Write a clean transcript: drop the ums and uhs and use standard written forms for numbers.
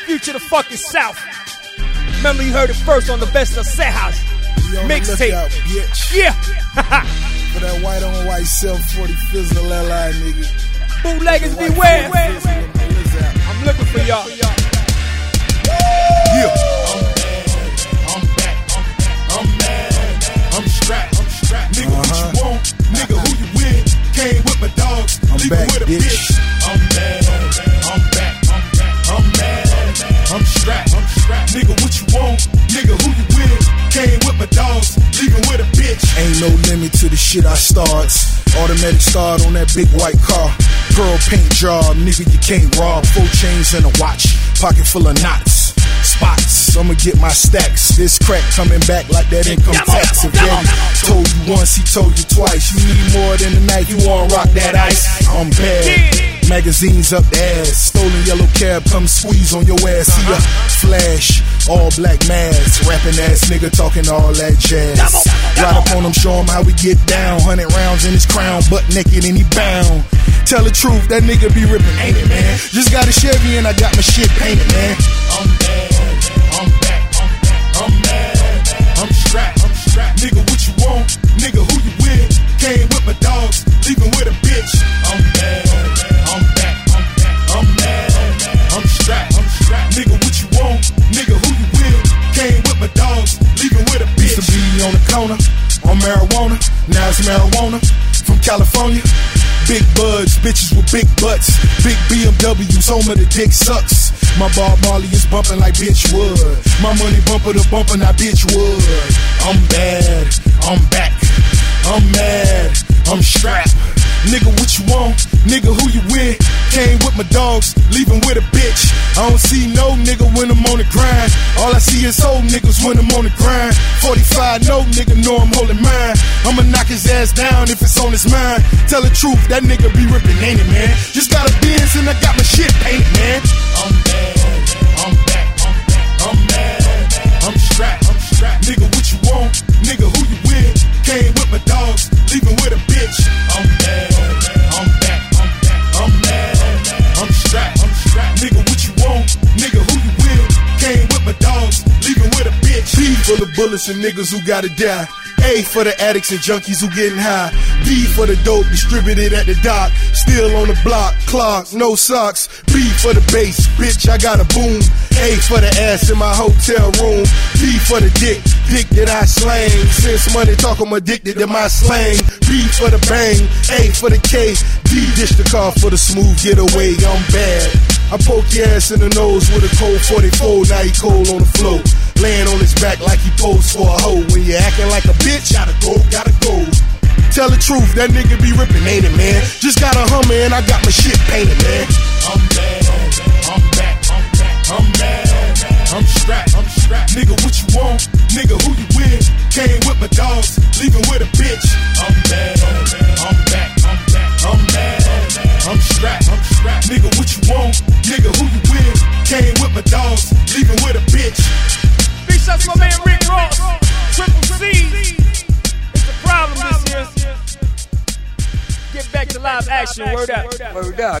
you to the fucking South. Remember you heard it first on the Best of Set House mixtape. Yeah. For that white on white 740 Fizzle LI nigga. Bootleggers beware. I'm looking for y'all. Yeah. I'm back. I'm mad. I'm strapped. Nigga, what you want? Nigga, who you with? Came with my dogs. I'm back, with a bitch. I'm mad. I'm back. I'm mad. I'm strapped. Nigga, what you want? Nigga, who you with? Came with my dogs. Leaving with a bitch. Ain't no limit to the shit I starts. Automatic start on that big white car. Pearl paint job, nigga, you can't rob. 4 chains and a watch, pocket full of knots. Spots, I'ma get my stacks. This crack coming back like that income tax. If daddy told you once, he told you twice. You need more than a knife, you wanna rock that ice. I'm bad, magazines up the ass. Stolen yellow cab, come squeeze on your ass. See ya, flash, all black mask. Rapping ass nigga talking all that jazz. Ride up on him, show him how we get down. 100 rounds in his crown, butt naked and he bound. Tell the truth, that nigga be ripping, ain't it, man? Just got a Chevy and I got my shit painted, man. I'm mad. I'm back. I'm mad. I'm strapped. Nigga, what you want? Nigga, who you with? Came with my dogs, leaving with a bitch. I'm mad. I'm back. I'm mad. I'm strapped. Nigga, what you want? Nigga, who you with? Came with my dogs, leaving with a bitch. Used to be on the corner, on marijuana. Now it's marijuana from California. Big buds, bitches with big butts. Big BMWs, home of the dick sucks. My Bob Marley is bumping like bitch wood. My money bumper to bumper, not bitch wood. I'm bad, I'm back. I'm mad, I'm strapped. Nigga, what you want? Nigga, who you with? Came with my dogs, leaving with a bitch. I don't see no nigga when I'm on the grind. All I see is old niggas when I'm on the grind. 45, no nigga know I'm holding mine. I'ma knock his ass down if it's on his mind. Tell the truth, that nigga be ripping, ain't it, man? Just got a Benz and I got my shit painted, man. I'm mad, I'm back. I'm mad, I'm strapped. Nigga, what you want? Nigga, who you with? Came with my dogs, leaving with a bitch. I'm mad, I'm back. I'm mad, I'm strapped. Nigga, what you want? Nigga, who you with? Came with my dogs, leaving with a bitch. B for the bullets and niggas who gotta die. A for the addicts and junkies who getting high. D for the dope distributed at the dock. Still on the block, clock, no socks. B for the bass, bitch, I got a boom. A for the ass in my hotel room. B for the dick that I slang. Since money talk, I'm addicted to my slang. B for the bang, A for the K. D dish the car for the smooth getaway. I'm bad. I poke your ass in the nose with a cold 44. Now he cold on the floor, laying on his back like he posed for a hoe. When you acting like a bitch, gotta go. Tell the truth, that nigga be ripping, ain't it, man? Just got a Hummer and I got my shit painted, man. I'm mad, I'm back. I'm mad, I'm strapped. Nigga, what you want? Nigga, who you with? Came with my dogs, leaving with a bitch. I'm mad, I'm back. I'm mad, I'm strapped. Nigga, what you want? Nigga, who you with? Came with my dogs, leaving with a bitch. Big shots to my man Rick Ross, Triple C. It's a problem this year. Get back to live action, word up.